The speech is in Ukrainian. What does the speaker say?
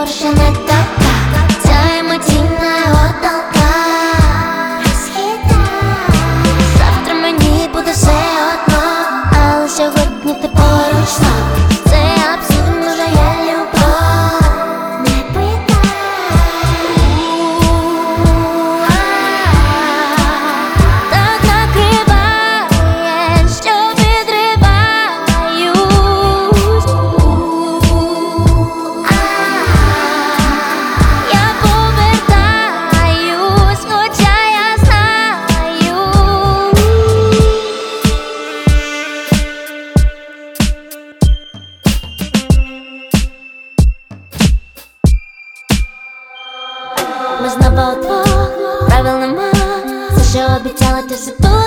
ще не така. Ця емоційна оталка розхитає. Завтра мені буде все одно, але сьогодні ти поруч знов. Це абсурд, може я любов. Не питай. Так накриває, що відриваюсь. Я повертаюсь, хоча я знаю. Ми знову удвох, правил нема. Все, що обіцяла, ти забула.